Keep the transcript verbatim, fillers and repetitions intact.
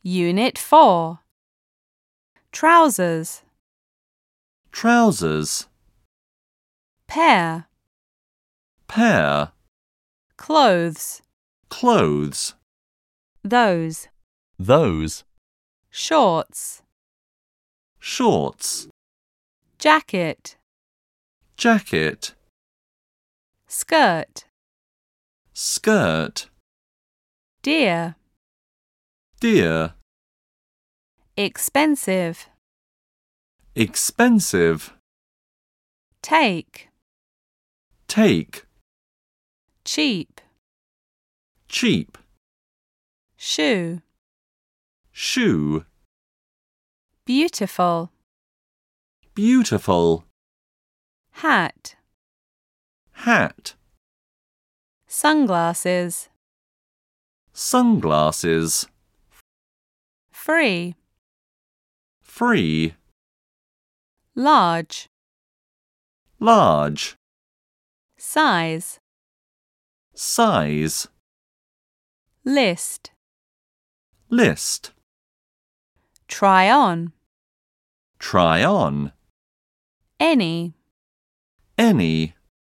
Unit four. Trousers. Trousers. Pair. Pair. Clothes. Clothes. Those. Those. Shorts. Shorts. Jacket. Jacket. Skirt. Skirt. Dear. Dear. Expensive. Expensive. Take. Take. Cheap. Cheap. Shoe. Shoe. Beautiful. Beautiful. Hat. Hat. Sunglasses. Sunglasses. Free. Free. Large. Large. Size. Size. List. List. Try on. Try on. Any. Any.